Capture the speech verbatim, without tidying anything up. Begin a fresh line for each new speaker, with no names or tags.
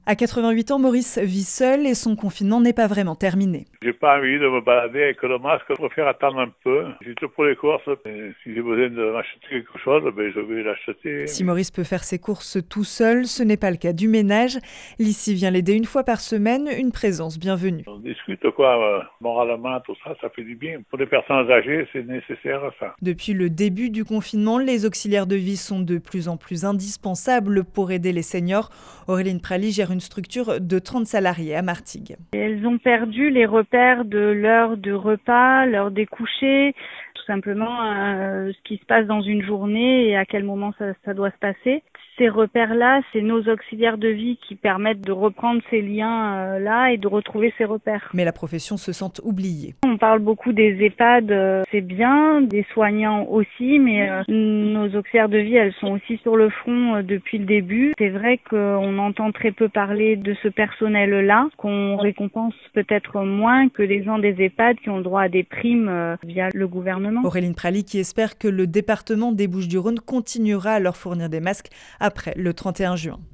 À quatre-vingt-huit ans, Maurice vit seul et son confinement n'est pas vraiment terminé.
J'ai pas envie de me balader avec le masque, je préfère attendre un peu. Juste pour les courses, et si j'ai besoin de m'acheter quelque chose, ben je vais l'acheter.
Si Maurice peut faire ses courses tout seul, ce n'est pas le cas du ménage. L'ici vient l'aider une fois par semaine, une présence bienvenue.
On discute quoi, euh, moralement, tout ça, ça fait du bien. Pour les personnes âgées, c'est nécessaire ça.
Depuis le début du confinement, les auxiliaires de vie sont de plus en plus indispensables pour aider les seniors. Auréline Praly gère une structure de trente salariés à Martigues.
Elles ont perdu les repères de l'heure de repas, l'heure des couchers, tout simplement euh, ce qui se passe dans une journée et à quel moment ça, ça doit se passer. Ces repères-là, c'est nos auxiliaires de vie qui permettent de reprendre ces liens-là et de retrouver ces repères.
Mais la profession se sent oubliée.
On parle beaucoup des EHPAD, euh, c'est bien, des soignants aussi, mais euh, nos auxiliaires de vie, elles sont aussi sur le front euh, depuis le début. C'est vrai qu'on entend très peu parler de ce personnel-là, qu'on récompense peut-être moins que les gens des EHPAD qui ont le droit à des primes euh, via le gouvernement.
Auréline Praly qui espère que le département des Bouches-du-Rhône continuera à leur fournir des masques après le trente et un juin.